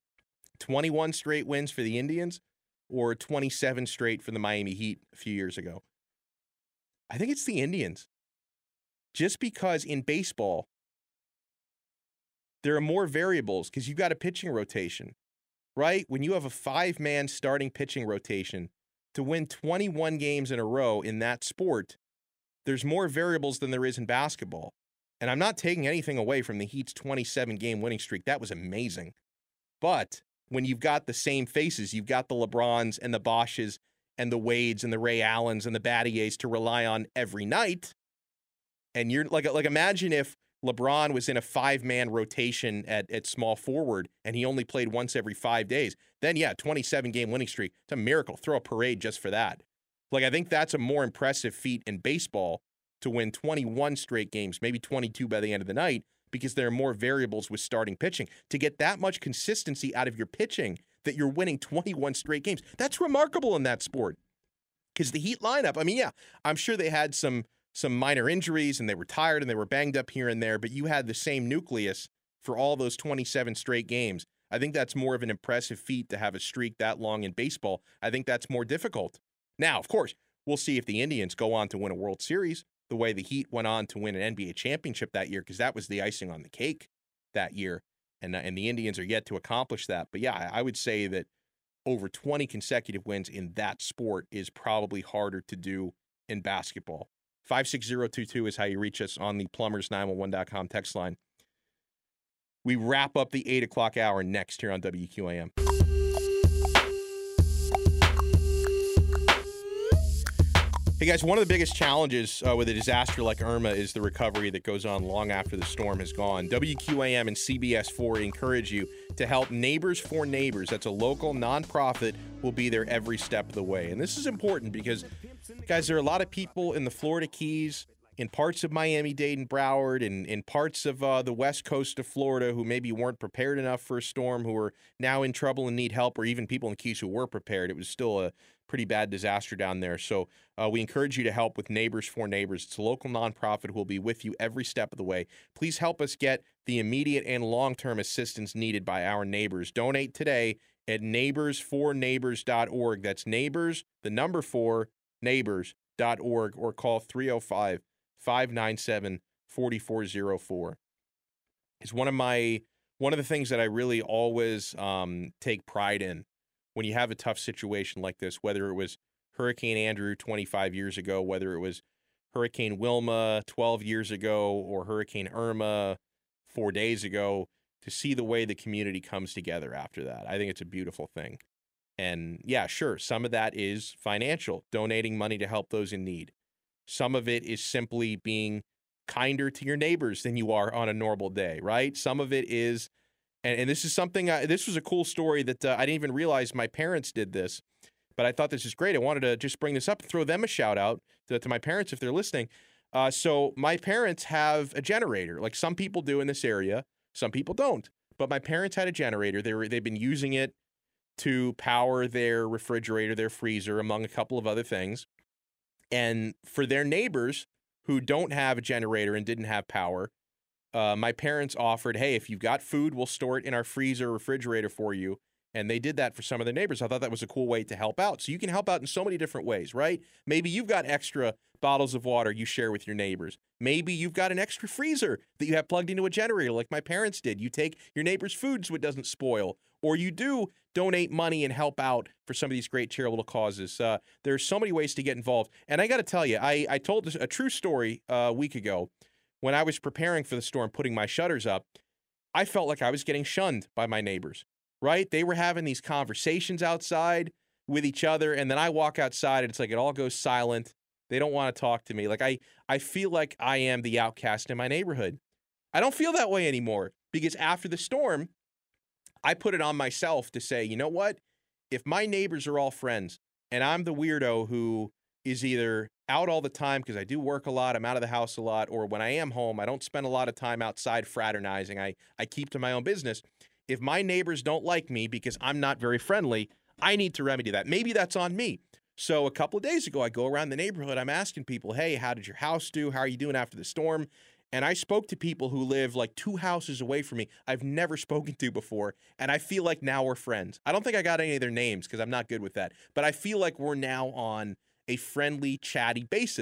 21 straight wins for the Indians or 27 straight for the Miami Heat a few years ago? I think it's the Indians. Just because in baseball, there are more variables because you've got a pitching rotation. right? When you have a 5-man starting pitching rotation to win 21 games in a row in that sport, there's more variables than there is in basketball. And I'm not taking anything away from the Heat's 27-game winning streak. That was amazing. But when you've got the same faces, you've got the LeBrons and the Bosches and the Wades and the Ray Allens and the Battiers to rely on every night. And you're like imagine if LeBron was in a 5-man rotation at small forward and he only played once every 5 days. Then, 27-game winning streak. It's a miracle. Throw a parade just for that. I think that's a more impressive feat in baseball to win 21 straight games, maybe 22 by the end of the night, because there are more variables with starting pitching. To get that much consistency out of your pitching that you're winning 21 straight games, that's remarkable in that sport. Because the Heat lineup, I'm sure they had some minor injuries and they were tired and they were banged up here and there, but you had the same nucleus for all those 27 straight games. I think that's more of an impressive feat to have a streak that long in baseball. I think that's more difficult. Now, of course, we'll see if the Indians go on to win a World Series the way the Heat went on to win an NBA championship that year, because that was the icing on the cake that year, and the Indians are yet to accomplish that. But I would say that over 20 consecutive wins in that sport is probably harder to do in basketball. 56022 is how you reach us on the plumbers911.com text line. We wrap up the 8 o'clock hour next here on WQAM. Hey guys, one of the biggest challenges with a disaster like Irma is the recovery that goes on long after the storm has gone. WQAM and CBS4 encourage you to help Neighbors for Neighbors. That's a local nonprofit who will be there every step of the way. And this is important because, guys, there are a lot of people in the Florida Keys, in parts of Miami-Dade and Broward, and in parts of the west coast of Florida who maybe weren't prepared enough for a storm, who are now in trouble and need help, or even people in the Keys who were prepared. It was still a pretty bad disaster down there. So we encourage you to help with Neighbors for Neighbors. It's a local nonprofit who will be with you every step of the way. Please help us get the immediate and long-term assistance needed by our neighbors. Donate today at neighborsforneighbors.org. That's neighbors, the number 4, neighbors.org, or call 305-597-4404. It's one of the things that I really always take pride in when you have a tough situation like this, whether it was Hurricane Andrew 25 years ago, whether it was Hurricane Wilma 12 years ago, or Hurricane Irma 4 days ago, to see the way the community comes together after that. I think it's a beautiful thing. And sure, some of that is financial, donating money to help those in need. Some of it is simply being kinder to your neighbors than you are on a normal day, right? Some of it is, and this is something, this was a cool story that I didn't even realize my parents did this, but I thought this is great. I wanted to just bring this up and throw them a shout out to my parents if they're listening. So my parents have a generator, like some people do in this area. Some people don't. But my parents had a generator. They've been using it to power their refrigerator, their freezer, among a couple of other things. And for their neighbors who don't have a generator and didn't have power, my parents offered, hey, if you've got food, we'll store it in our freezer or refrigerator for you. And they did that for some of their neighbors. I thought that was a cool way to help out. So you can help out in so many different ways, right? Maybe you've got extra bottles of water you share with your neighbors. Maybe you've got an extra freezer that you have plugged into a generator like my parents did. You take your neighbor's food so it doesn't spoil. Or you do donate money and help out for some of these great charitable causes. There's so many ways to get involved. And I got to tell you, I told a true story a week ago when I was preparing for the storm, putting my shutters up. I felt like I was getting shunned by my neighbors, right? They were having these conversations outside with each other, and then I walk outside, and it's like it all goes silent. They don't want to talk to me. Like I feel like I am the outcast in my neighborhood. I don't feel that way anymore because after the storm, I put it on myself to say, you know what? If my neighbors are all friends and I'm the weirdo who is either out all the time because I do work a lot, I'm out of the house a lot, or when I am home, I don't spend a lot of time outside fraternizing. I keep to my own business. If my neighbors don't like me because I'm not very friendly, I need to remedy that. Maybe that's on me. So a couple of days ago, I go around the neighborhood. I'm asking people, hey, how did your house do? How are you doing after the storm? And I spoke to people who live like 2 houses away from me I've never spoken to before, and I feel like now we're friends. I don't think I got any of their names because I'm not good with that, but I feel like we're now on a friendly, chatty basis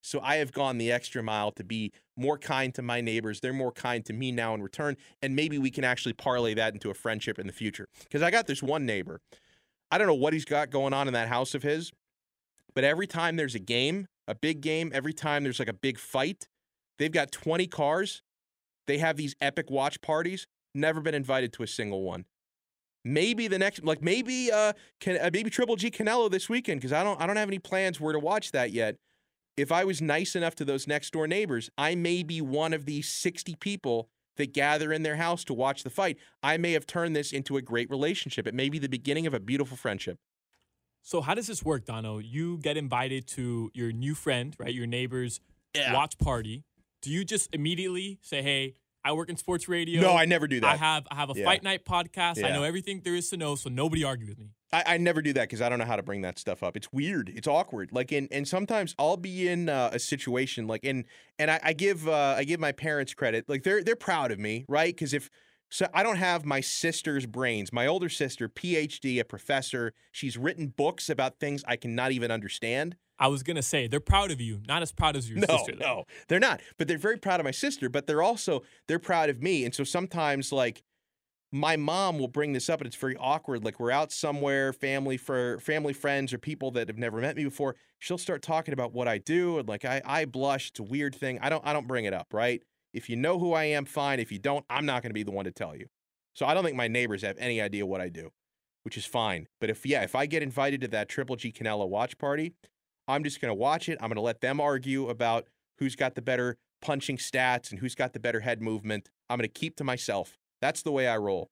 So I have gone the extra mile to be more kind to my neighbors. They're more kind to me now in return. And maybe we can actually parlay that into a friendship in the future. Because I got this one neighbor. I don't know what he's got going on in that house of his, but every time there's a game, a big game, every time there's like a big fight, they've got 20 cars. They have these epic watch parties. Never been invited to a single one. Maybe the next, like maybe Triple G Canelo this weekend, because I don't have any plans where to watch that yet. If I was nice enough to those next door neighbors, I may be one of these 60 people that gather in their house to watch the fight. I may have turned this into a great relationship. It may be the beginning of a beautiful friendship. So how does this work, Dono? You get invited to your new friend, right? Your neighbor's watch party. Do you just immediately say, "Hey, I work in sports radio"? No, I never do that. I have a fight night podcast. I know everything there is to know, so nobody argue with me. I never do that because I don't know how to bring that stuff up. It's weird. It's awkward. Like, and sometimes I'll be in a situation like, and I give my parents credit. Like, they're proud of me, right? Because so I don't have my sister's brains. My older sister, PhD, a professor. She's written books about things I cannot even understand. I was going to say, they're proud of you, not as proud as your sister. No, they're not. But they're very proud of my sister, but they're proud of me. And so sometimes, like, my mom will bring this up, and it's very awkward. Like, we're out somewhere, family friends, or people that have never met me before. She'll start talking about what I do, and like I blush. It's a weird thing. I don't bring it up, right? If you know who I am, fine. If you don't, I'm not going to be the one to tell you. So I don't think my neighbors have any idea what I do, which is fine. But if I get invited to that Triple G Canelo watch party, I'm just going to watch it. I'm going to let them argue about who's got the better punching stats and who's got the better head movement. I'm going to keep to myself. That's the way I roll.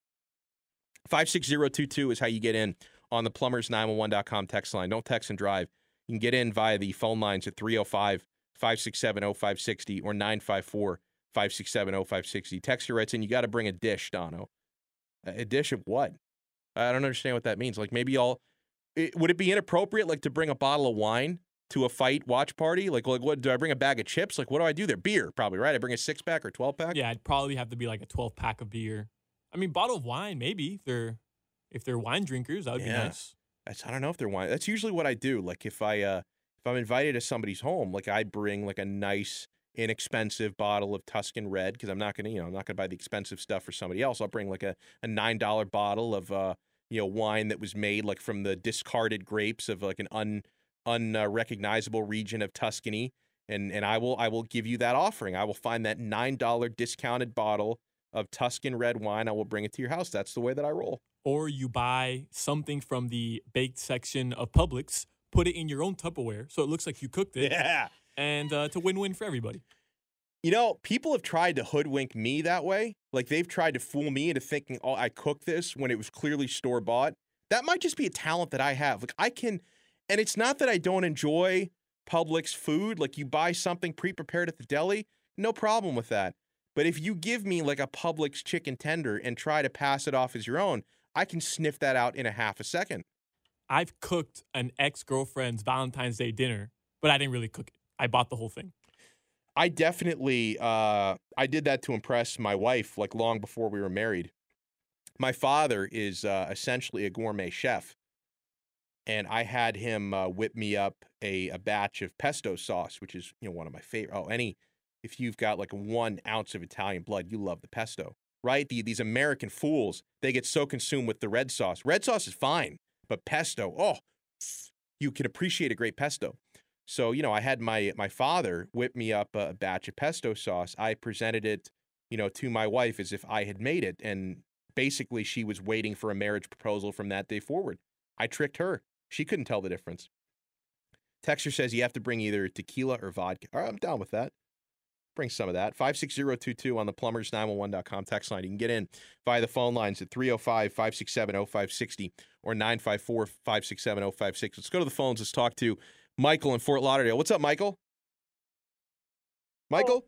56022 is how you get in on the plumbers911.com text line. Don't text and drive. You can get in via the phone lines at 305-567-0560 or 954-567-0560. Texter writes in, you got to bring a dish, Dono. A dish of what? I don't understand what that means. Like, maybe would it be inappropriate, like, to bring a bottle of wine to a fight watch party? Like what, do I bring a bag of chips? Like, what do I do there? Beer, probably, right? I bring a 6-pack or 12-pack? Yeah, it'd probably have to be like a 12-pack of beer. I mean, bottle of wine, maybe. If they're wine drinkers, that would be nice. I don't know if they're wine. That's usually what I do. Like, if I'm invited to somebody's home, like, I bring like a nice, inexpensive bottle of Tuscan Red, because I'm not gonna buy the expensive stuff for somebody else. I'll bring like a $9 bottle of wine that was made like from the discarded grapes of like an unrecognizable region of Tuscany, and I will give you that offering. I will find that $9 discounted bottle of Tuscan red wine. I will bring it to your house. That's the way that I roll. Or you buy something from the baked section of Publix, put it in your own Tupperware so it looks like you cooked it. Yeah. And it's a win-win for everybody. People have tried to hoodwink me that way. Like, they've tried to fool me into thinking, oh, I cooked this when it was clearly store-bought. That might just be a talent that I have. Like, and it's not that I don't enjoy Publix food. Like, you buy something pre-prepared at the deli, no problem with that. But if you give me like a Publix chicken tender and try to pass it off as your own, I can sniff that out in a half a second. I've cooked an ex-girlfriend's Valentine's Day dinner, but I didn't really cook it. I bought the whole thing. I definitely, I did that to impress my wife, like, long before we were married. My father is essentially a gourmet chef, and I had him whip me up a batch of pesto sauce, which is, one of my favorite. If you've got like 1 ounce of Italian blood, you love the pesto, right? These American fools, they get so consumed with the red sauce. Red sauce is fine, but pesto, you can appreciate a great pesto. So, I had my father whip me up a batch of pesto sauce. I presented it, to my wife as if I had made it. And basically she was waiting for a marriage proposal from that day forward. I tricked her. She couldn't tell the difference. Texter says you have to bring either tequila or vodka. All right, I'm down with that. Bring some of that. 56022 on the plumbers911.com text line. You can get in via the phone lines at 305-567-0560 or 954-567-0560. Let's go to the phones. Let's talk to Michael in Fort Lauderdale. What's up, Michael? Michael?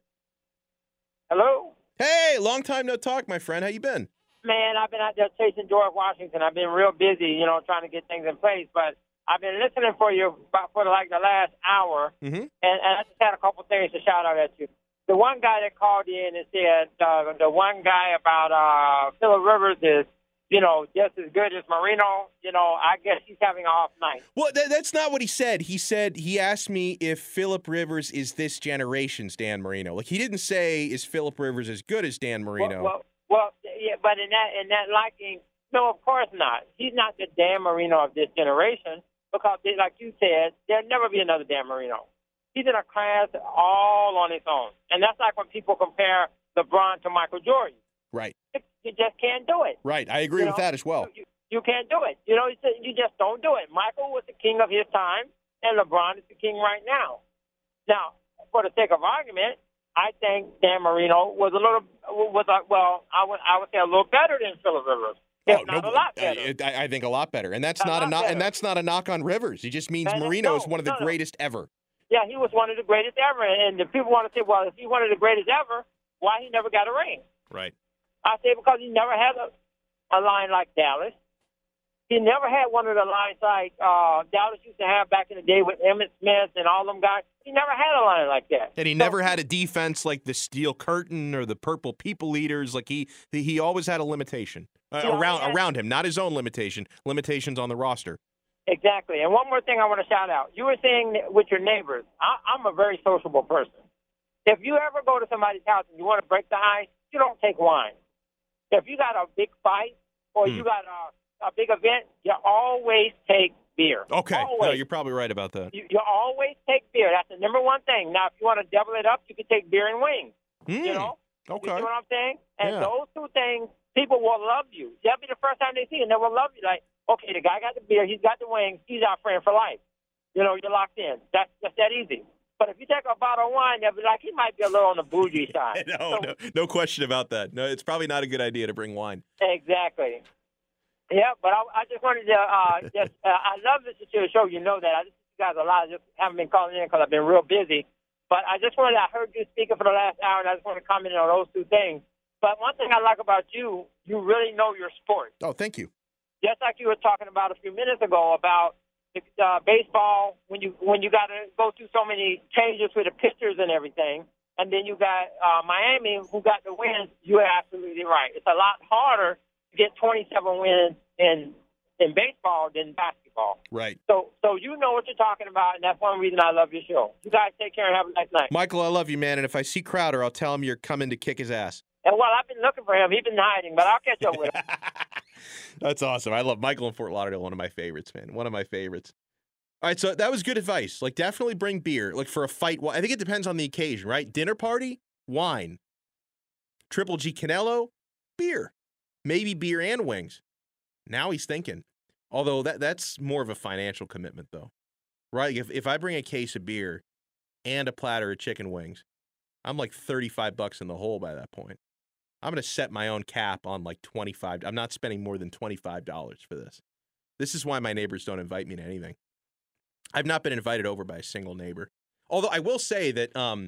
Hello? Hey, long time no talk, my friend. How you been? Man, I've been out there chasing George Washington. I've been real busy, trying to get things in place. But I've been listening for you for like the last hour, and I just had a couple things to shout out at you. The one guy that called in and said the one guy about Phillip Rivers is just as good as Marino, I guess he's having an off night. Well, that's not what he said. He asked me if Phillip Rivers is this generation's Dan Marino. Like, he didn't say, is Phillip Rivers as good as Dan Marino? Well, yeah, but in that liking, no, of course not. He's not the Dan Marino of this generation because, like you said, there'll never be another Dan Marino. He's in a class all on his own. And that's like when people compare LeBron to Michael Jordan. Right. You just can't do it. Right. I agree with that as well. You can't do it. You just don't do it. Michael was the king of his time, and LeBron is the king right now. Now, for the sake of argument, I think Dan Marino was I would say a little better than Phillip Rivers. If not a lot better. I think a lot better. And that's not a knock, and that's not a knock on Rivers. It just means Marino is one of the greatest ever. Yeah, he was one of the greatest ever. And the people want to say, well, if he's one of the greatest ever, why he never got a ring? Right. I say because he never had a line like Dallas. He never had one of the lines like Dallas used to have back in the day with Emmitt Smith and all them guys. He never had a line like that. And he never had a defense like the Steel Curtain or the Purple People Eaters. Like he always had a limitation around him, not his own limitations on the roster. Exactly. And one more thing I want to shout out. You were saying with your neighbors, I'm a very sociable person. If you ever go to somebody's house and you want to break the ice, you don't take wine. If you got a big fight or you got a big event, you always take beer. Okay. Always. No, you're probably right about that. You always take beer. That's the number one thing. Now, if you want to double it up, you can take beer and wings. Okay. You see what I'm saying? And those two things, people will love you. That'll be the first time they see you, and they will love you. Like, okay, the guy got the beer, he's got the wings, he's our friend for life. You're locked in. That's just that easy. But if you take a bottle of wine, they'll be like, he might be a little on the bougie side. No question about that. No, it's probably not a good idea to bring wine. Exactly. Yeah, but I just wanted to I love this to show you know that. I just you guys a lot. I just haven't been calling in because I've been real busy. But I heard you speaking for the last hour, and I just want to comment on those two things. But one thing I like about you, you really know your sport. Oh, thank you. Just like you were talking about a few minutes ago about baseball, when you got to go through so many changes with the pitchers and everything, and then you got Miami who got the wins. You're absolutely right. It's a lot harder to get 27 wins in baseball than basketball. Right. So you know what you're talking about, and that's one reason I love your show. You guys take care and have a nice night. Michael, I love you, man. And if I see Crowder, I'll tell him you're coming to kick his ass. And well, I've been looking for him. He's been hiding, but I'll catch up with him. That's awesome. I love Michael in Fort Lauderdale, one of my favorites, man. One of my favorites. All right, so that was good advice. Like, definitely bring beer. Like, for a fight, I think it depends on the occasion, right? Dinner party, wine. Triple G Canelo, beer. Maybe beer and wings. Now he's thinking. Although that's more of a financial commitment, though. Right? If I bring a case of beer and a platter of chicken wings, I'm like $35 in the hole by that point. I'm going to set my own cap on like $25. I'm not spending more than $25 for this. This is why my neighbors don't invite me to anything. I've not been invited over by a single neighbor. Although I will say that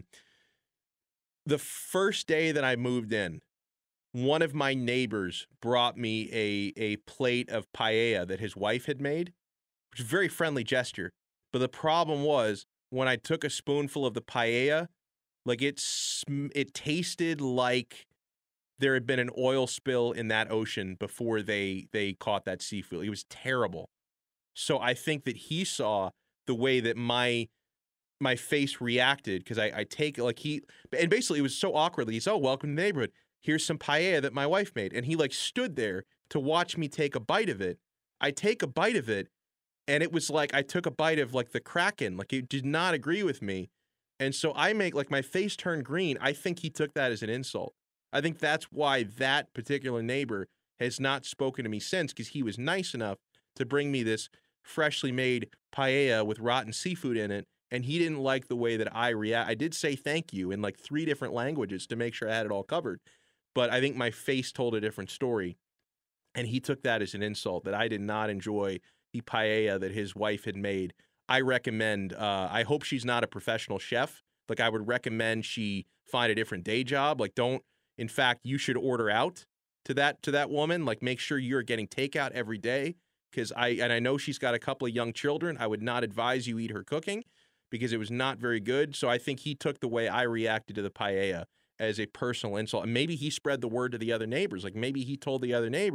the first day that I moved in, one of my neighbors brought me a plate of paella that his wife had made, which is a very friendly gesture. But the problem was when I took a spoonful of the paella, like it tasted like there had been an oil spill in that ocean before they caught that seafood. It was terrible. So I think that he saw the way that my face reacted because I take like and basically it was so awkwardly. He's, oh, welcome to the neighborhood. Here's some paella that my wife made. And he like stood there to watch me take a bite of it. I take a bite of it and it was like I took a bite of like the Kraken. Like it did not agree with me. And so I make like my face turn green. I think he took that as an insult. I think that's why that particular neighbor has not spoken to me since because he was nice enough to bring me this freshly made paella with rotten seafood in it. And he didn't like the way that I react. I did say thank you in like 3 different languages to make sure I had it all covered. But I think my face told a different story. And he took that as an insult that I did not enjoy the paella that his wife had made. I recommend, I hope she's not a professional chef. Like I would recommend she find a different day job. Like in fact, you should order out to that woman. Like make sure you're getting takeout every day. Because I know she's got a couple of young children. I would not advise you eat her cooking because it was not very good. So I think he took the way I reacted to the paella as a personal insult. And maybe he spread the word to the other neighbors. Like maybe he told the other neighbors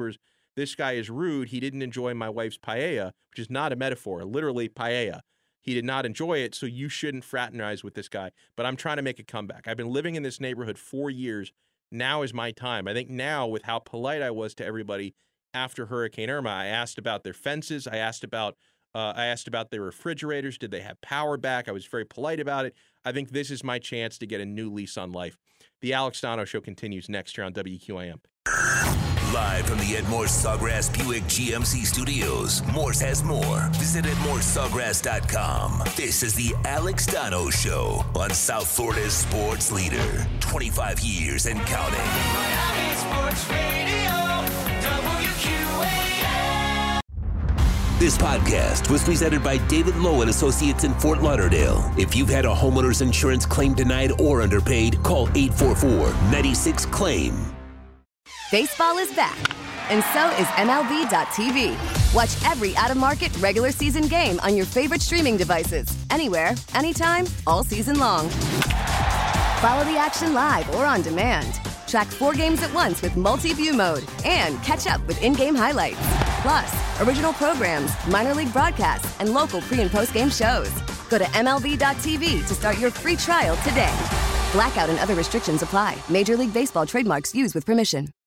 this guy is rude. He didn't enjoy my wife's paella, which is not a metaphor, literally paella. He did not enjoy it, so you shouldn't fraternize with this guy. But I'm trying to make a comeback. I've been living in this neighborhood 4 years. Now is my time. I think now, with how polite I was to everybody after Hurricane Irma, I asked about their fences. I asked about their refrigerators. Did they have power back? I was very polite about it. I think this is my chance to get a new lease on life. The Alex Donno Show continues next here on WQAM. Live from the Edmore Sawgrass Buick GMC Studios, Morse has more. Visit EdmoreSawgrass.com. This is the Alex Donno Show on South Florida's sports leader. 25 years and counting. Miami Sports Radio, WQAM. This podcast was presented by David Lowe and Associates in Fort Lauderdale. If you've had a homeowner's insurance claim denied or underpaid, call 844-96-CLAIM. Baseball is back, and so is MLB.tv. Watch every out-of-market regular season game on your favorite streaming devices, anywhere, anytime, all season long. Follow the action live or on demand. Track 4 games at once with multi-view mode and catch up with in-game highlights. Plus, original programs, minor league broadcasts, and local pre- and post-game shows. Go to MLB.tv to start your free trial today. Blackout and other restrictions apply. Major League Baseball trademarks used with permission.